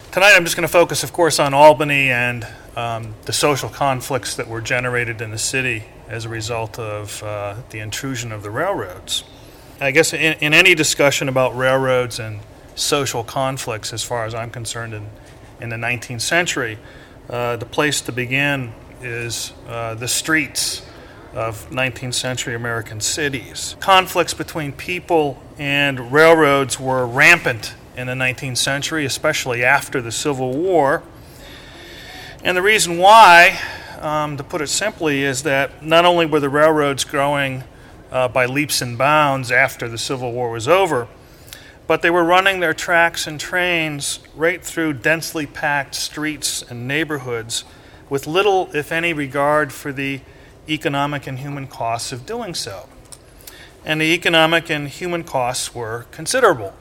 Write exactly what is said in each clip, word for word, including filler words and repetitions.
Tonight I'm just going to focus, of course, on Albany and um, the social conflicts that were generated in the city as a result of uh, the intrusion of the railroads. I guess in, in any discussion about railroads and social conflicts, as far as I'm concerned, in, in the nineteenth century, uh, the place to begin is uh, the streets of nineteenth century American cities. Conflicts between people and railroads were rampant in the nineteenth century, especially after the Civil War. And the reason why, um, to put it simply, is that not only were the railroads growing uh, by leaps and bounds after the Civil War was over, but they were running their tracks and trains right through densely packed streets and neighborhoods with little, if any, regard for the economic and human costs of doing so. And the economic and human costs were considerable.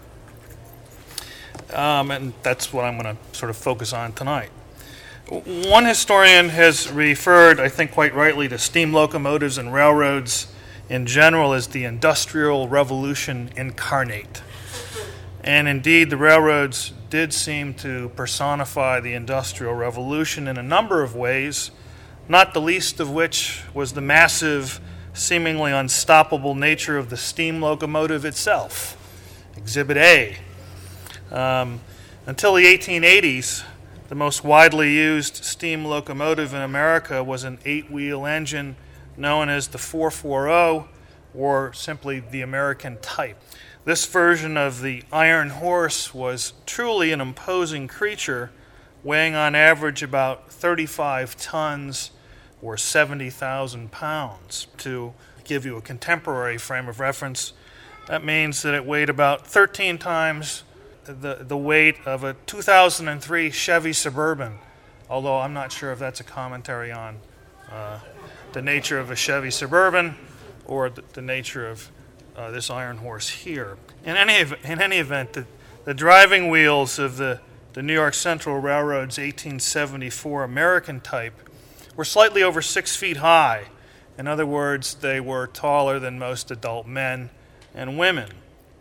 Um, and that's what I'm going to sort of focus on tonight. One historian has referred, I think quite rightly, to steam locomotives and railroads in general as the Industrial Revolution incarnate. And indeed, the railroads did seem to personify the Industrial Revolution in a number of ways, not the least of which was the massive, seemingly unstoppable nature of the steam locomotive itself, Exhibit A. Um, until the eighteen eighties, the most widely used steam locomotive in America was an eight-wheel engine known as the four forty, or simply the American type. This version of the iron horse was truly an imposing creature, weighing on average about thirty-five tons or seventy thousand pounds. To give you a contemporary frame of reference, that means that it weighed about thirteen times the, the weight of a two thousand three Chevy Suburban, although I'm not sure if that's a commentary on uh, the nature of a Chevy Suburban or the, the nature of uh, this iron horse here. In any, in any event, the, the driving wheels of the, the New York Central Railroad's eighteen seventy-four American type were slightly over six feet high. In other words, they were taller than most adult men and women.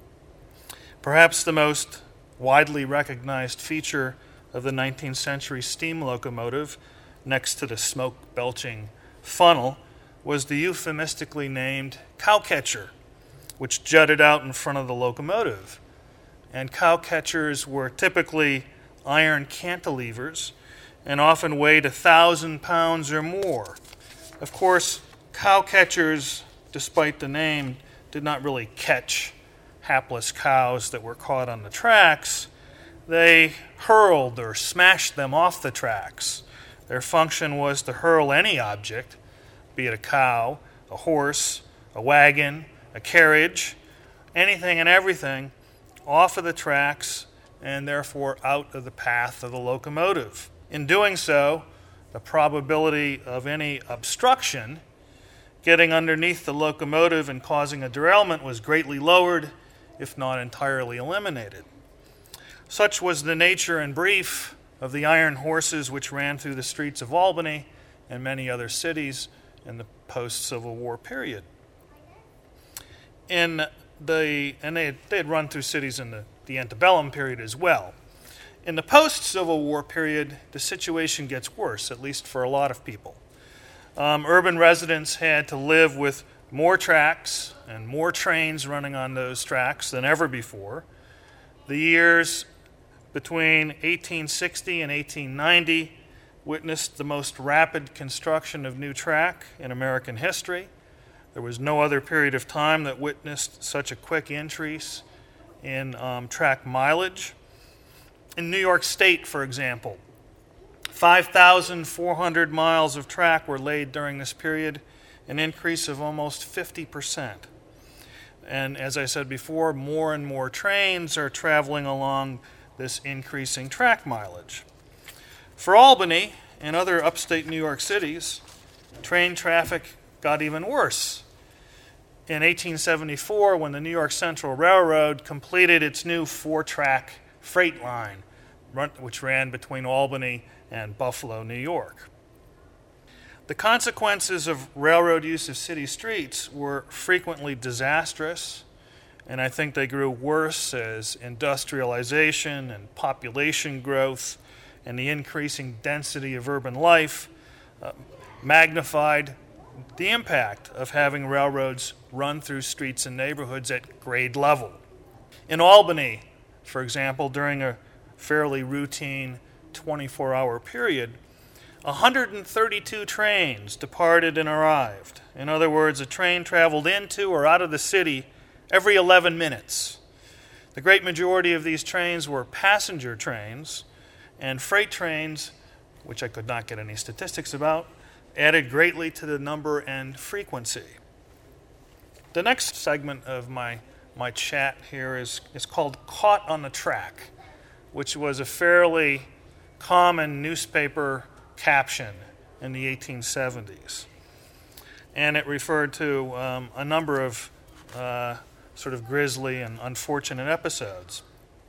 Perhaps the most widely recognized feature of the nineteenth century steam locomotive, next to the smoke-belching funnel, was the euphemistically named cowcatcher, which jutted out in front of the locomotive. And cowcatchers were typically iron cantilevers and often weighed a thousand pounds or more. Of course, cowcatchers, despite the name, did not really catch hapless cows that were caught on the tracks. They hurled or smashed them off the tracks. Their function was to hurl any object, be it a cow, a horse, a wagon, a carriage, anything and everything, off of the tracks and therefore out of the path of the locomotive. In doing so, the probability of any obstruction getting underneath the locomotive and causing a derailment was greatly lowered, if not entirely eliminated. Such was the nature and brief of the iron horses which ran through the streets of Albany and many other cities in the post-Civil War period. In the and they had, they had run through cities in the, the antebellum period as well. In the post-Civil War period, the situation gets worse, at least for a lot of people. Um, urban residents had to live with more tracks and more trains running on those tracks than ever before. The years between eighteen sixty and eighteen ninety witnessed the most rapid construction of new track in American history. There was no other period of time that witnessed such a quick increase in um, track mileage. In New York State, for example, five thousand four hundred miles of track were laid during this period, an increase of almost fifty percent. And as I said before, more and more trains are traveling along this increasing track mileage. For Albany and other upstate New York cities, train traffic got even worse. In eighteen seventy-four, when the New York Central Railroad completed its new four-track freight line, which ran between Albany and Buffalo, New York. The consequences of railroad use of city streets were frequently disastrous And I think they grew worse as industrialization and population growth and the increasing density of urban life uh, magnified the impact of having railroads run through streets and neighborhoods at grade level. In Albany, for example, during a fairly routine twenty-four hour period, one hundred thirty-two trains departed and arrived. In other words, a train traveled into or out of the city every eleven minutes. The great majority of these trains were passenger trains, and freight trains, which I could not get any statistics about, added greatly to the number and frequency. The next segment of my, my chat here is, is called Caught on the Track, which was a fairly common newspaper caption in the eighteen seventies. And it referred to um, a number of uh, sort of grisly and unfortunate episodes.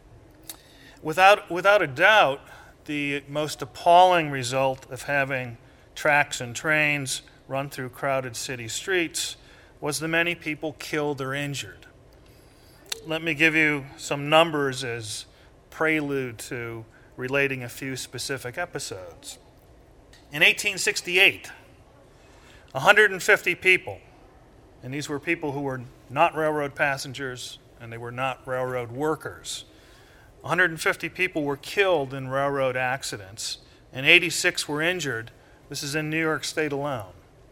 Without, without a doubt, the most appalling result of having tracks and trains run through crowded city streets was the many people killed or injured. Let me give you some numbers as prelude to relating a few specific episodes. In eighteen sixty-eight, one hundred fifty people, and these were people who were not railroad passengers and they were not railroad workers, one hundred fifty people were killed in railroad accidents and eighty-six were injured. This is in New York State alone.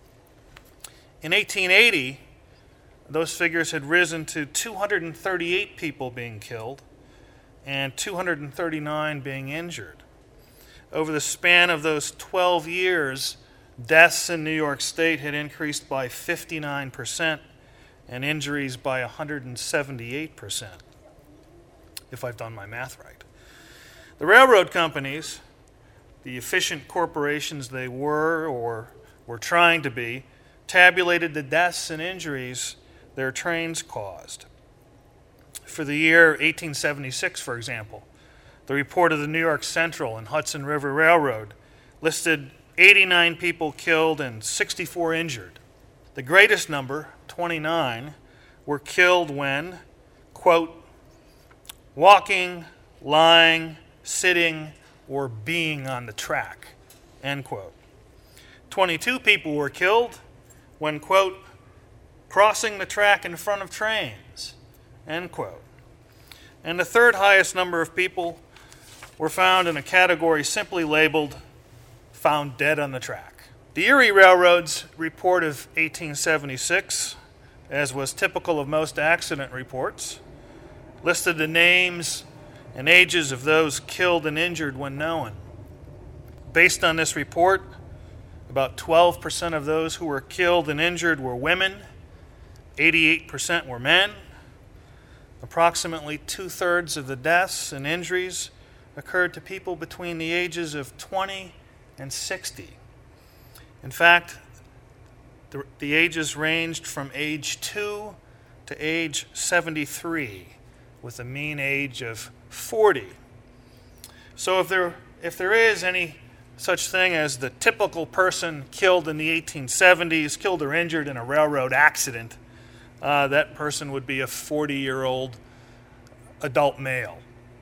In eighteen eighty, those figures had risen to two hundred thirty-eight people being killed and two hundred thirty-nine being injured. Over the span of those twelve years, deaths in New York State had increased by fifty-nine percent and injuries by one hundred seventy-eight percent, if I've done my math right. The railroad companies, the efficient corporations they were or were trying to be, tabulated the deaths and injuries their trains caused. For the year eighteen seventy-six, for example, the report of the New York Central and Hudson River Railroad listed eighty-nine people killed and sixty-four injured. The greatest number, twenty-nine, were killed when, quote, walking, lying, sitting, or being on the track, end quote. twenty-two people were killed when, quote, crossing the track in front of trains, end quote. And the third highest number of people were found in a category simply labeled found dead on the track. The Erie Railroad's report of eighteen seventy-six, as was typical of most accident reports, listed the names and ages of those killed and injured when known. Based on this report, about twelve percent of those who were killed and injured were women, eighty-eight percent were men. Approximately two-thirds of the deaths and injuries occurred to people between the ages of twenty and sixty. In fact, the, the ages ranged from age two to age seventy-three, with a mean age of forty. So if there, if there is any such thing as the typical person killed in the eighteen seventies, killed or injured in a railroad accident, uh, that person would be a forty-year-old adult male.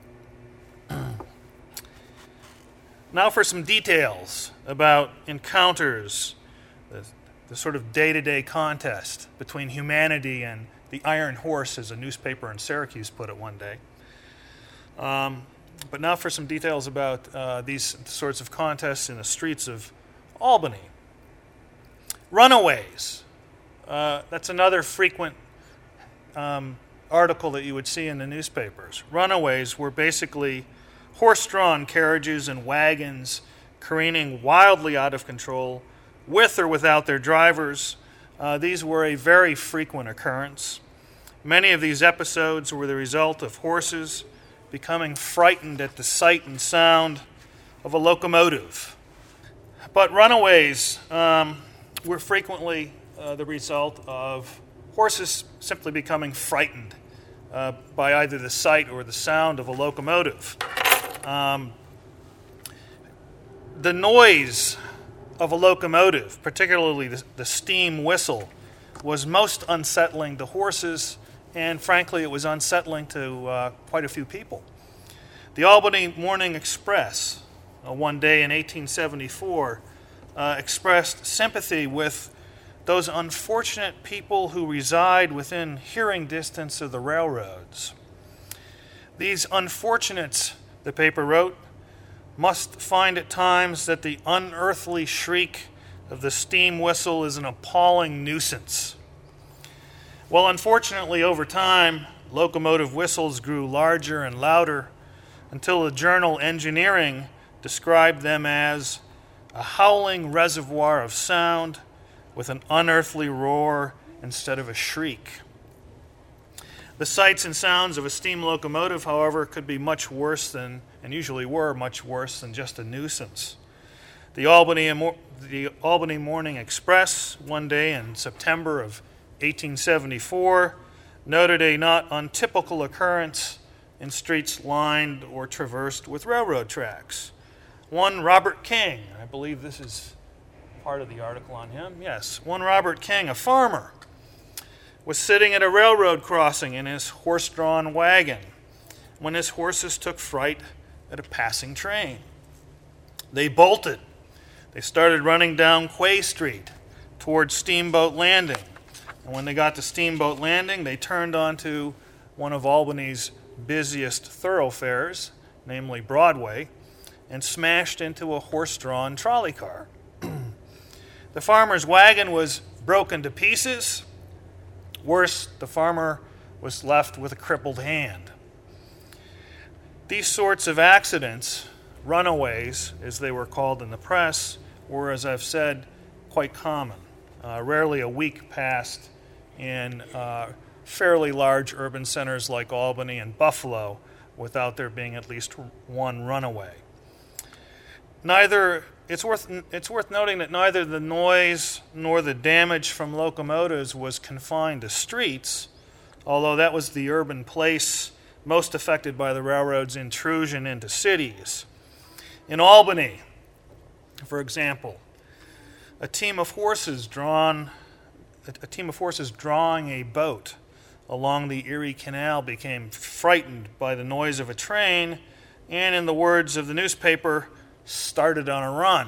Now for some details about encounters, the, the sort of day-to-day contest between humanity and the Iron Horse, as a newspaper in Syracuse put it one day. Um, but now for some details about uh, these sorts of contests in the streets of Albany. Runaways. Uh, that's another frequent um, article that you would see in the newspapers. Runaways were basically horse-drawn carriages and wagons careening wildly out of control, with or without their drivers. Uh, these were a very frequent occurrence. Many of these episodes were the result of horses becoming frightened at the sight and sound of a locomotive. But runaways um, were frequently uh, the result of horses simply becoming frightened uh, by either the sight or the sound of a locomotive. Um, the noise of a locomotive, particularly the, the steam whistle, was most unsettling to horses and frankly, it was unsettling to uh, quite a few people. The Albany Morning Express, uh, one day in eighteen seventy-four, uh, expressed sympathy with those unfortunate people who reside within hearing distance of the railroads. These unfortunates, the paper wrote, must find at times that the unearthly shriek of the steam whistle is an appalling nuisance. Well, unfortunately, over time, locomotive whistles grew larger and louder until the journal Engineering described them as a howling reservoir of sound with an unearthly roar instead of a shriek. The sights and sounds of a steam locomotive, however, could be much worse than, and usually were much worse than just a nuisance. The Albany, the Albany Morning Express, one day in September of eighteen seventy-four, noted a not untypical occurrence in streets lined or traversed with railroad tracks. One Robert King, I believe this is part of the article on him, yes, one Robert King, a farmer, was sitting at a railroad crossing in his horse-drawn wagon when his horses took fright at a passing train. They bolted. They started running down Quay Street towards Steamboat Landing. And when they got to Steamboat Landing, they turned onto one of Albany's busiest thoroughfares, namely Broadway, and smashed into a horse-drawn trolley car. The farmer's wagon was broken to pieces. Worse, the farmer was left with a crippled hand. These sorts of accidents, runaways, as they were called in the press, were, as I've said, quite common. Uh, rarely a week passed in uh, fairly large urban centers like Albany and Buffalo without there being at least one runaway. Neither It's worth, it's worth noting that neither the noise nor the damage from locomotives was confined to streets, although that was the urban place most affected by the railroad's intrusion into cities. In Albany, for example, a team of horses drawn, a team of horses drawing a boat along the Erie Canal became frightened by the noise of a train, and in the words of the newspaper, started on a run.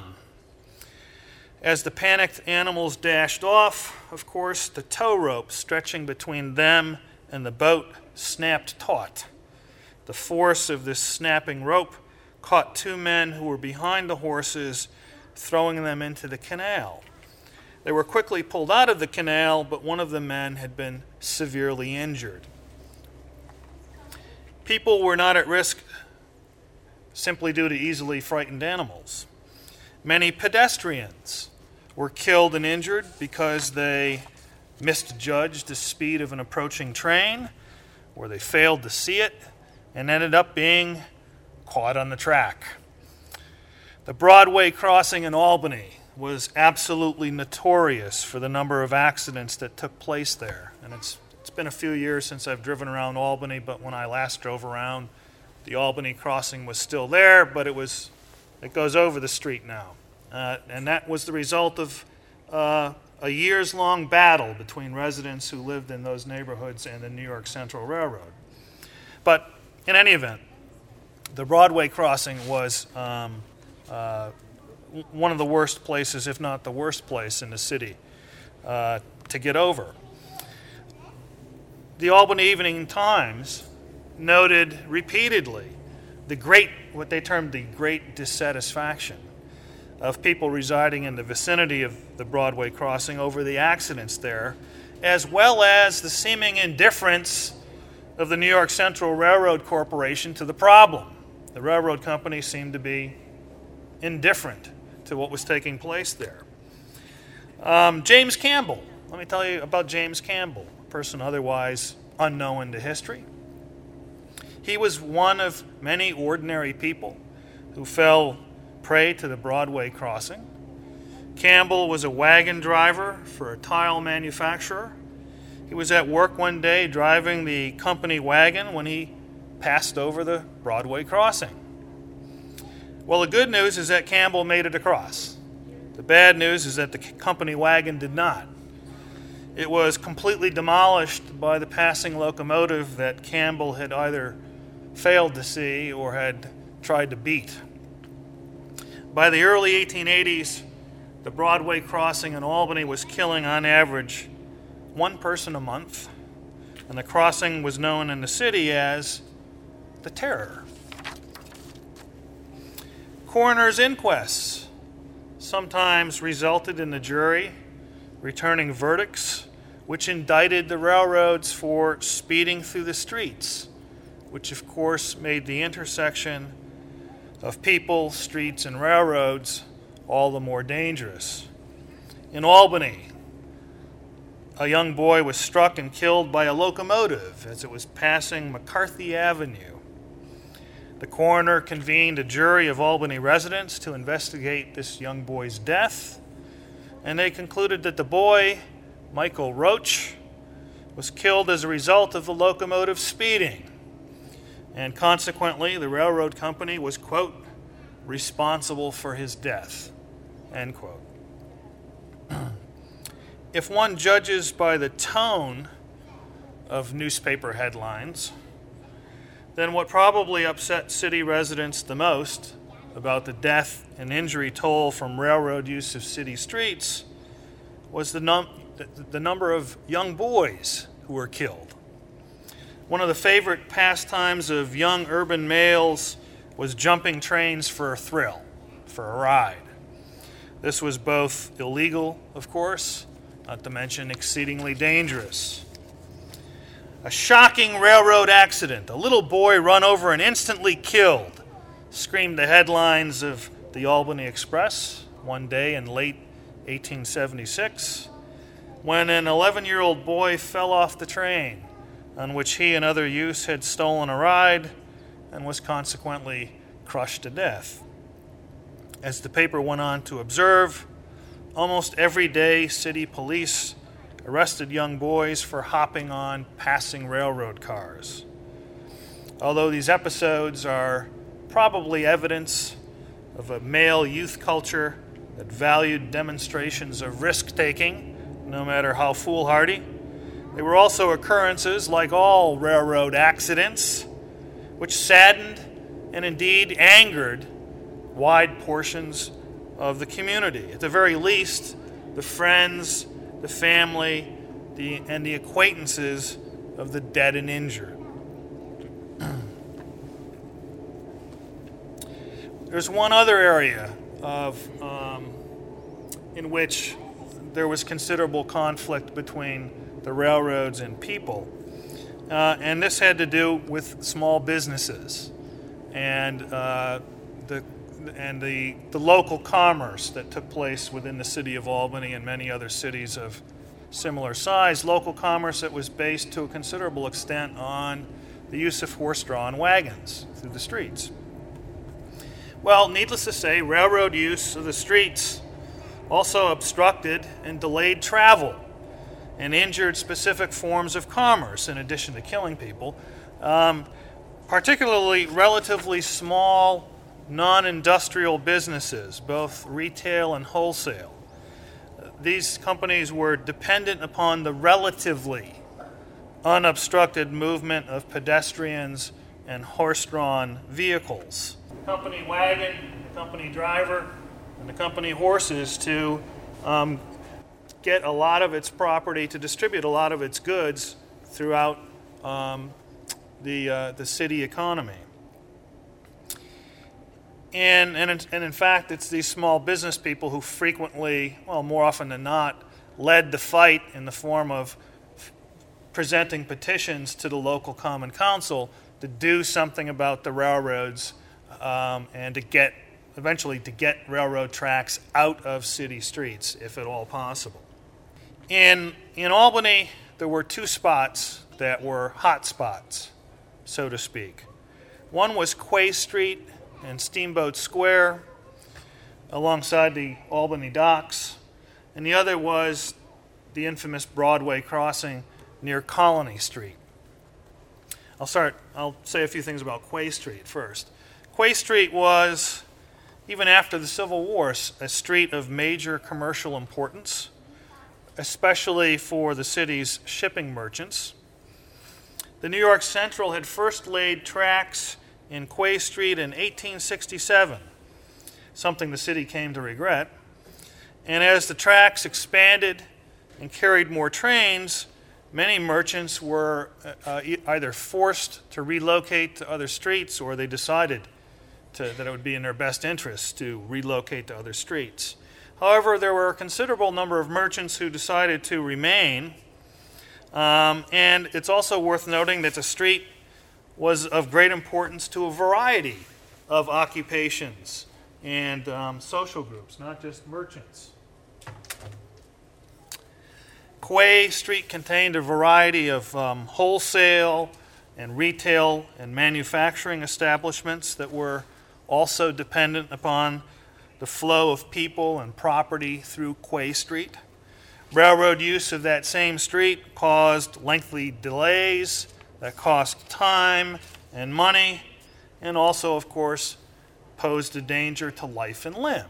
As the panicked animals dashed off, of course, the tow rope stretching between them and the boat snapped taut. The force of this snapping rope caught two men who were behind the horses, throwing them into the canal. They were quickly pulled out of the canal, but one of the men had been severely injured. People were not at risk simply due to easily frightened animals. Many pedestrians were killed and injured because they misjudged the speed of an approaching train, or they failed to see it and ended up being caught on the track. The Broadway crossing in Albany was absolutely notorious for the number of accidents that took place there. And it's it's been a few years since I've driven around Albany, but when I last drove around, the Albany crossing was still there, but it was it goes over the street now. Uh, and that was the result of uh, a years-long battle between residents who lived in those neighborhoods and the New York Central Railroad. But in any event, the Broadway crossing was um, uh, one of the worst places, if not the worst place in the city uh, to get over. The Albany Evening Times noted repeatedly the great, what they termed the great dissatisfaction of people residing in the vicinity of the Broadway crossing over the accidents there, as well as the seeming indifference of the New York Central Railroad Corporation to the problem. The railroad company seemed to be indifferent to what was taking place there. Um, James Campbell. Let me tell you about James Campbell, a person otherwise unknown to history. He was one of many ordinary people who fell prey to the Broadway crossing. Campbell was a wagon driver for a tile manufacturer. He was at work one day driving the company wagon when he passed over the Broadway crossing. Well, the good news is that Campbell made it across. The bad news is that the company wagon did not. It was completely demolished by the passing locomotive that Campbell had either failed to see or had tried to beat. By the early eighteen eighties, the Broadway crossing in Albany was killing on average one person a month, and the crossing was known in the city as the Terror. Coroner's inquests sometimes resulted in the jury returning verdicts which indicted the railroads for speeding through the streets, which of course made the intersection of people, streets, and railroads all the more dangerous. In Albany, a young boy was struck and killed by a locomotive as it was passing McCarthy Avenue. The coroner convened a jury of Albany residents to investigate this young boy's death, and they concluded that the boy, Michael Roach, was killed as a result of the locomotive speeding, and consequently the railroad company was, quote, responsible for his death, end quote. If one judges by the tone of newspaper headlines, then what probably upset city residents the most about the death and injury toll from railroad use of city streets was the, num- the number of young boys who were killed. One of the favorite pastimes of young urban males was jumping trains for a thrill, for a ride. This was both illegal, of course, not to mention exceedingly dangerous. A shocking railroad accident, a little boy run over and instantly killed, screamed the headlines of the Albany Express one day in late eighteen seventy-six, when an eleven-year-old boy fell off the train on which he and other youths had stolen a ride and was consequently crushed to death. As the paper went on to observe, almost every day city police arrested young boys for hopping on passing railroad cars. Although these episodes are probably evidence of a male youth culture that valued demonstrations of risk-taking, no matter how foolhardy, they were also occurrences, like all railroad accidents, which saddened and indeed angered wide portions of the community. At the very least, the friends, the family, the, and the acquaintances of the dead and injured. There's one other area of um, in which there was considerable conflict between the railroads and people, uh, and this had to do with small businesses and uh, the and the, the local commerce that took place within the city of Albany and many other cities of similar size, local commerce that was based to a considerable extent on the use of horse-drawn wagons through the streets. Well, needless to say, railroad use of the streets also obstructed and delayed travel and injured specific forms of commerce in addition to killing people, um, particularly relatively small non-industrial businesses, both retail and wholesale. These companies were dependent upon the relatively unobstructed movement of pedestrians and horse-drawn vehicles. The company wagon, the company driver, and the company horses to um, get a lot of its property, to distribute a lot of its goods throughout um, the, uh, the city economy. And, and, in, and in fact, it's these small business people who frequently, well, more often than not, led the fight in the form of f- presenting petitions to the local common council to do something about the railroads um, and to get, eventually, to get railroad tracks out of city streets, if at all possible. In, in Albany, there were two spots that were hot spots, so to speak. One was Quay Street and Steamboat Square alongside the Albany docks, and the other was the infamous Broadway crossing near Colony Street. I'll start, I'll say a few things about Quay Street first. Quay Street was, even after the Civil War, a street of major commercial importance. especially for the city's shipping merchants. The New York Central had first laid tracks in Quay Street in eighteen sixty-seven, something the city came to regret. And as the tracks expanded and carried more trains, many merchants were uh, either forced to relocate to other streets, or they decided to, that it would be in their best interest to relocate to other streets. However, there were a considerable number of merchants who decided to remain, um, and it's also worth noting that the street was of great importance to a variety of occupations and um, social groups, not just merchants. Quay Street contained a variety of um, wholesale and retail and manufacturing establishments that were also dependent upon the flow of people and property through Quay Street. Railroad use of that same street caused lengthy delays that cost time and money, and also, of course, posed a danger to life and limb.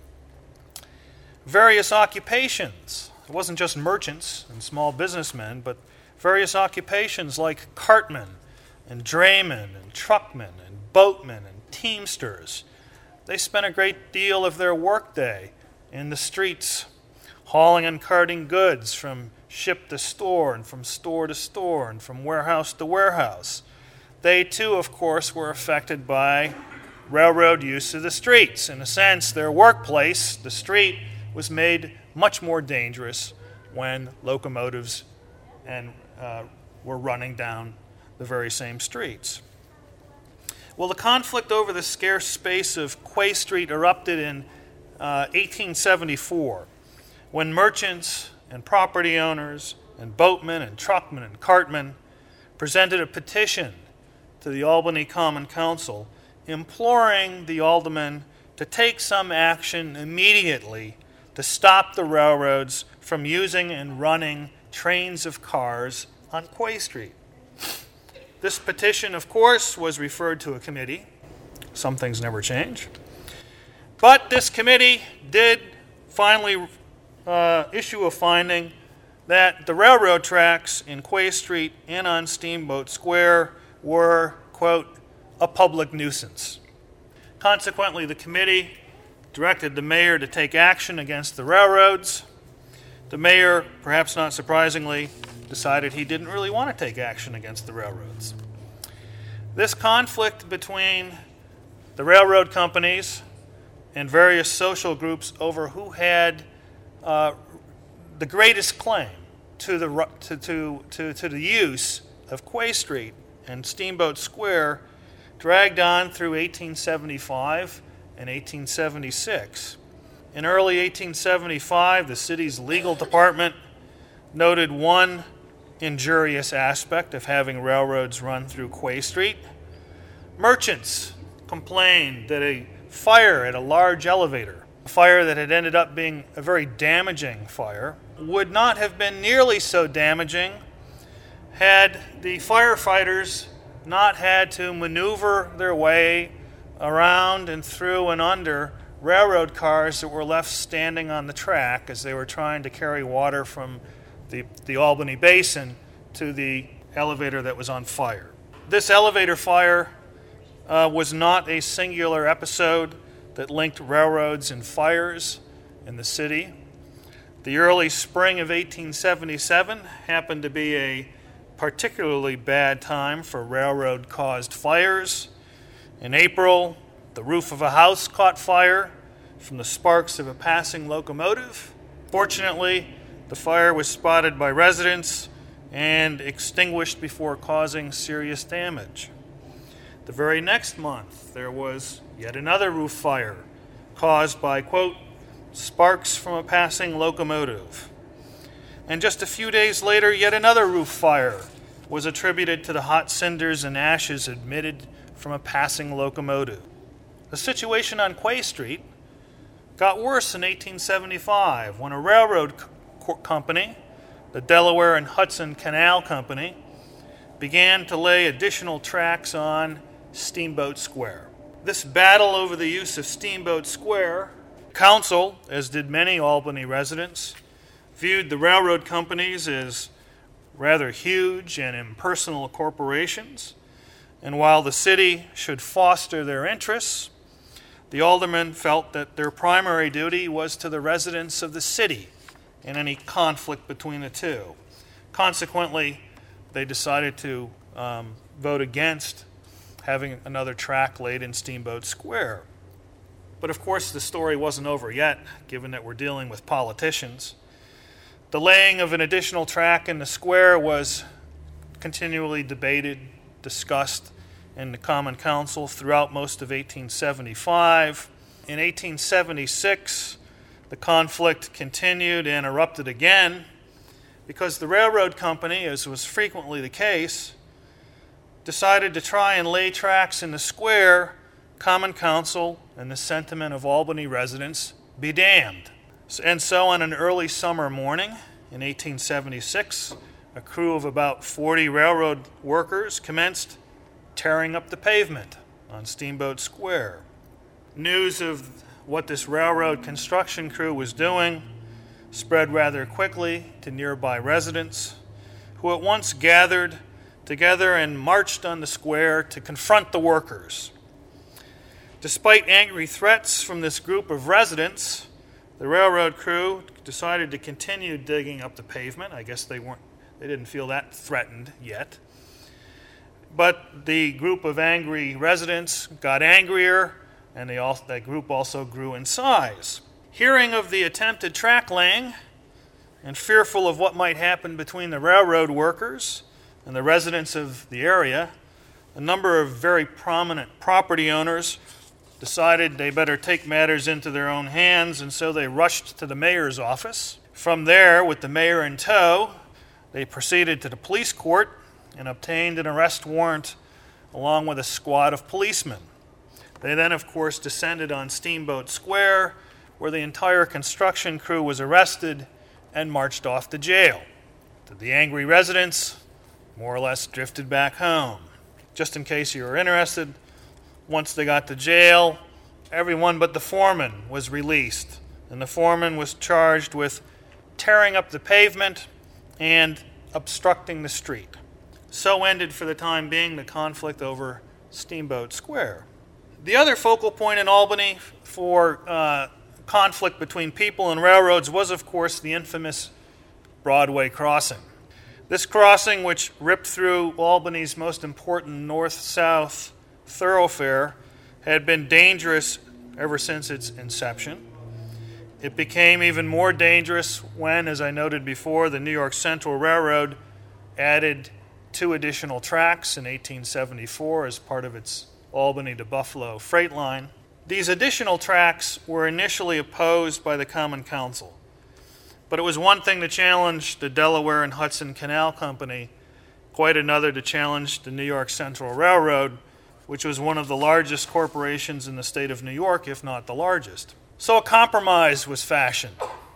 Various occupations. It wasn't just merchants and small businessmen, but various occupations like cartmen and draymen and truckmen and boatmen and teamsters. They spent a great deal of their workday in the streets, hauling and carting goods from ship to store and from store to store and from warehouse to warehouse. They too, of course, were affected by railroad use of the streets. In a sense, their workplace, the street, was made much more dangerous when locomotives and uh, were running down the very same streets. Well, the conflict over the scarce space of Quay Street erupted in uh, eighteen seventy-four, when merchants and property owners and boatmen and truckmen and cartmen presented a petition to the Albany Common Council imploring the aldermen to take some action immediately to stop the railroads from using and running trains of cars on Quay Street. This petition, of course, was referred to a committee. Some things never change. But this committee did finally uh, issue a finding that the railroad tracks in Quay Street and on Steamboat Square were, quote, a public nuisance. Consequently, the committee directed the mayor to take action against the railroads. The mayor, perhaps not surprisingly, decided he didn't really want to take action against the railroads. This conflict between the railroad companies and various social groups over who had uh, the greatest claim to the, to, to, to, to the use of Quay Street and Steamboat Square dragged on through eighteen seventy-five and eighteen seventy-six. In early eighteen seventy-five, the city's legal department noted one injurious aspect of having railroads run through Quay Street. Merchants complained that a fire at a large elevator, a fire that had ended up being a very damaging fire, would not have been nearly so damaging had the firefighters not had to maneuver their way around and through and under railroad cars that were left standing on the track as they were trying to carry water from the, the Albany Basin to the elevator that was on fire. This elevator fire uh, was not a singular episode that linked railroads and fires in the city. The early spring of eighteen seventy-seven happened to be a particularly bad time for railroad-caused fires. In April, the roof of a house caught fire from the sparks of a passing locomotive. Fortunately, the fire was spotted by residents and extinguished before causing serious damage. The very next month, there was yet another roof fire caused by, quote, sparks from a passing locomotive. And just a few days later, yet another roof fire was attributed to the hot cinders and ashes emitted from a passing locomotive. The situation on Quay Street got worse in eighteen seventy-five when a railroad co- company, the Delaware and Hudson Canal Company, began to lay additional tracks on Steamboat Square. This battle over the use of Steamboat Square, council, as did many Albany residents, viewed the railroad companies as rather huge and impersonal corporations, and while the city should foster their interests, the aldermen felt that their primary duty was to the residents of the city in any conflict between the two. Consequently, they decided to um, vote against having another track laid in Steamboat Square. But of course, the story wasn't over yet, given that we're dealing with politicians. The laying of an additional track in the square was continually debated, discussed in the Common Council throughout most of eighteen seventy-five. In eighteen seventy-six, the conflict continued and erupted again because the railroad company, as was frequently the case, decided to try and lay tracks in the square. Common Council and the sentiment of Albany residents be damned. And so on an early summer morning in eighteen seventy-six, a crew of about forty railroad workers commenced tearing up the pavement on Steamboat Square. News of what this railroad construction crew was doing spread rather quickly to nearby residents, who at once gathered together and marched on the square to confront the workers. Despite angry threats from this group of residents, the railroad crew decided to continue digging up the pavement. I guess they weren't, they didn't feel that threatened yet. But the group of angry residents got angrier, and they also, that group also grew in size. Hearing of the attempted track laying, and fearful of what might happen between the railroad workers and the residents of the area, a number of very prominent property owners decided they better take matters into their own hands, and so they rushed to the mayor's office. From there, with the mayor in tow, they proceeded to the police court and obtained an arrest warrant along with a squad of policemen. They then, of course, descended on Steamboat Square, where the entire construction crew was arrested and marched off to jail. The angry residents more or less drifted back home. Just in case you were interested, once they got to jail, everyone but the foreman was released, and the foreman was charged with tearing up the pavement and obstructing the street. So ended, for the time being, the conflict over Steamboat Square. The other focal point in Albany for uh, conflict between people and railroads was, of course, the infamous Broadway crossing. This crossing, which ripped through Albany's most important north-south thoroughfare, had been dangerous ever since its inception. It became even more dangerous when, as I noted before, the New York Central Railroad added two additional tracks in eighteen seventy-four as part of its Albany to Buffalo freight line. These additional tracks were initially opposed by the Common Council, but it was one thing to challenge the Delaware and Hudson Canal Company, quite another to challenge the New York Central Railroad, which was one of the largest corporations in the state of New York, if not the largest. So a compromise was fashioned.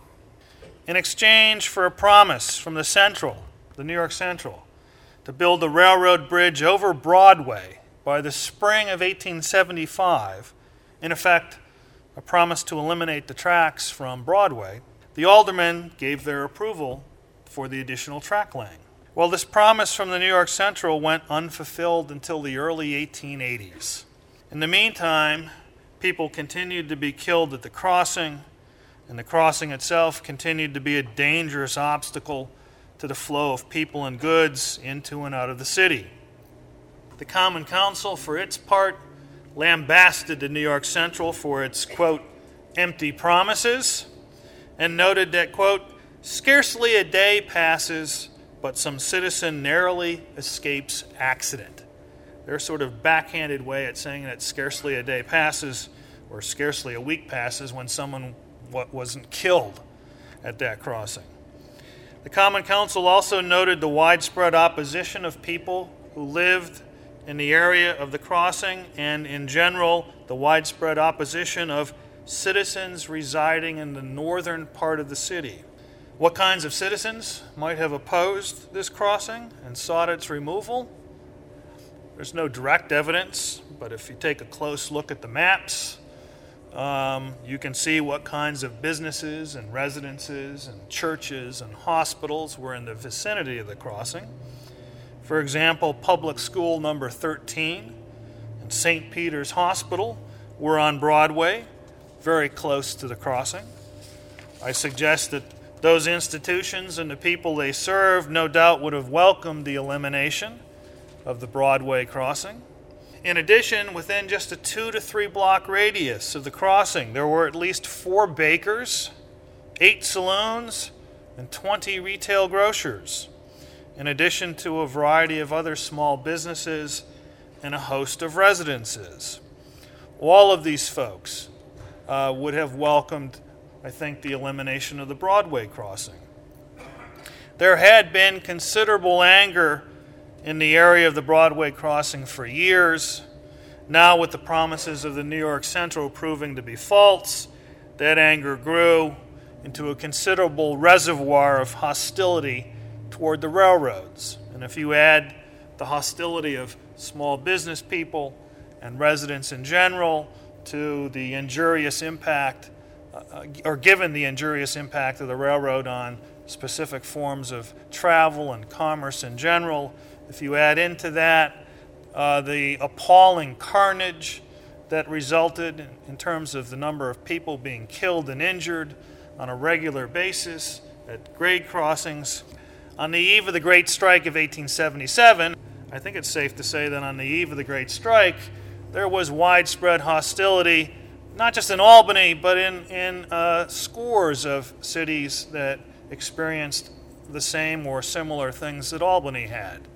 In exchange for a promise from the Central, the New York Central, to build a railroad bridge over Broadway by the spring of eighteen seventy-five, in effect, a promise to eliminate the tracks from Broadway, the aldermen gave their approval for the additional track laying. Well, this promise from the New York Central went unfulfilled until the early eighteen eighties. In the meantime, people continued to be killed at the crossing, and the crossing itself continued to be a dangerous obstacle to the flow of people and goods into and out of the city. The Common Council, for its part, lambasted the New York Central for its, quote, empty promises, and noted that, quote, scarcely a day passes but some citizen narrowly escapes accident. Their sort of backhanded way at saying that scarcely a day passes or scarcely a week passes when someone wasn't killed at that crossing. The Common Council also noted the widespread opposition of people who lived in the area of the crossing, and in general, the widespread opposition of citizens residing in the northern part of the city. What kinds of citizens might have opposed this crossing and sought its removal? There's no direct evidence, but if you take a close look at the maps, Um, you can see what kinds of businesses and residences and churches and hospitals were in the vicinity of the crossing. For example, public school number thirteen and Saint Peter's Hospital were on Broadway, very close to the crossing. I suggest that those institutions and the people they served no doubt would have welcomed the elimination of the Broadway crossing. In addition, within just a two to three block radius of the crossing, there were at least four bakers, eight saloons, and twenty retail grocers, in addition to a variety of other small businesses and a host of residences. All of these folks uh, would have welcomed, I think, the elimination of the Broadway crossing. There had been considerable anger in the area of the Broadway crossing for years. Now, with the promises of the New York Central proving to be false, that anger grew into a considerable reservoir of hostility toward the railroads. And if you add the hostility of small business people and residents in general to the injurious impact, uh, or given the injurious impact of the railroad on specific forms of travel and commerce in general, if you add into that uh, the appalling carnage that resulted in, in terms of the number of people being killed and injured on a regular basis at grade crossings, on the eve of the Great Strike of eighteen seventy-seven, I think it's safe to say that on the eve of the Great Strike, there was widespread hostility, not just in Albany, but in, in uh, scores of cities that experienced the same or similar things that Albany had.